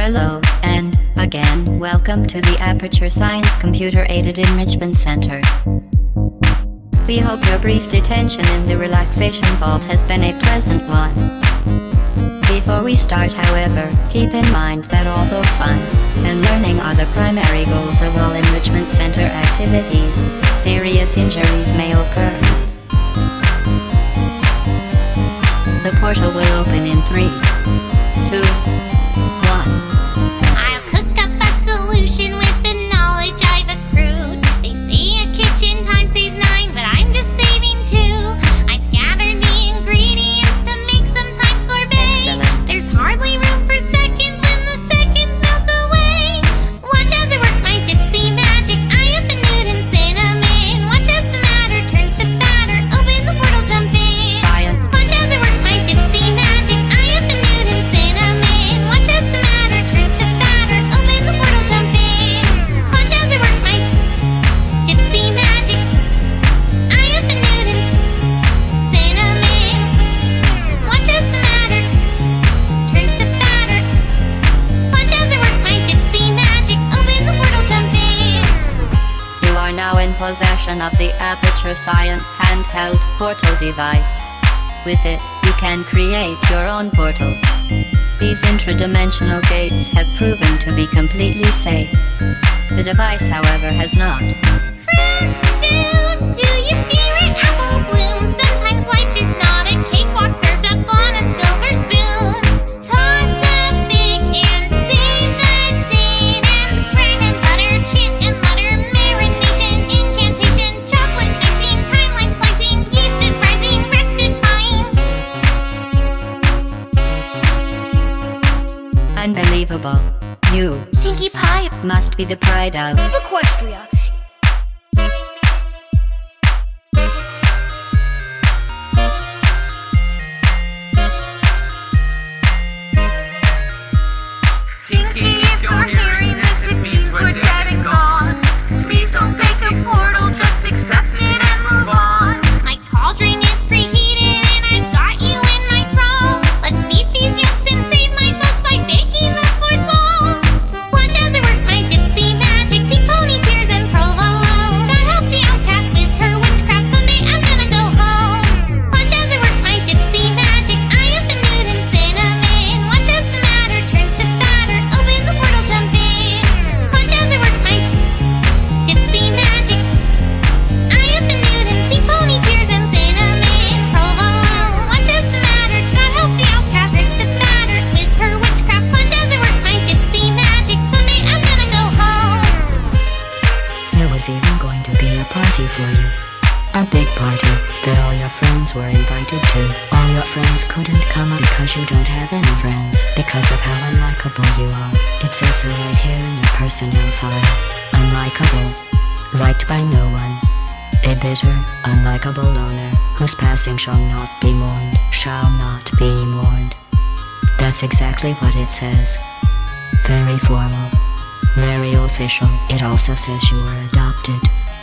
Hello, and again, welcome to the Aperture Science Computer Aided Enrichment Center. We hope your brief detention in the relaxation vault has been a pleasant one. Before we start, however, keep in mind that although fun and learning are the primary goals of all enrichment center activities, serious injuries may occur. The portal will open in 3, 2, 1. I'll cook up a solution with the knowledge I've accrued. They say a kitchen time saves 9, but I'm just saving 2. I've gathered the ingredients to make some thyme sorbet. Excellent. There's hardly room for seconds when the seconds melt away. Watch as I work my gypsy magic. I up and nude and cinnamon. Watch as the matter turns to batter. Open the portal, jump in. Science. Watch as I work my gypsy magic. I up and nude and cinnamon. Watch as the matter turns to batter. Open the portal, jump in. Watch as I work my gypsy magic. I up and nude and cinnamon. Watch as the matter turns to batter. Watch as I work my gypsy magic. Open the portal, jump in. You are now in possession of the Aperture Science handheld portal device. With it, you can create your own portals. These intradimensional gates have proven to be completely safe. The device, however, has not. Friends, do you fear an apple bloom? Sometimes life is not a cakewalk served up on a silver spoon. Toss a fig and save the date, and bread and butter, chant and mutter, marination, incantation, chocolate icing, timeline splicing, yeast is rising, rectifying. Unbelievable. You Pinkie Pie, must be the pride of. Equestria. Pinkie, if you're hearing this, it means we're dead and gone. Please don't fake a portal, just accept it and move on. My cauldron is preheated and I've got you in my thrall. Let's beat these yolks and save my folks by baking the 4th wall. Watch as I work my gypsy magic, deep pony tears and provolone. God help the outcast with her witchcraft, someday I'm gonna go home. Watch as I work my gypsy magic, I up and nude and cinnamon. Watch as the matter turns to batter, open the portal, jump in. Watch as I work my gypsy magic. I up and nude and see pony tears and cinnamon provolone. Watch as the matter, God help the outcast, trick the batter with her witchcraft. Watch as I work my gypsy magic, someday I'm gonna go home. There was even going to be a party for you. A big party that all your friends were invited to. All your friends couldn't come because you don't have any friends. Because of how unlikable you are. It says so right here in your personnel file. Unlikable. Liked by no one. A bitter, unlikable loner whose passing shall not be mourned. Shall not be mourned. That's exactly what it says. Very formal. Very official. It also says you were adopted.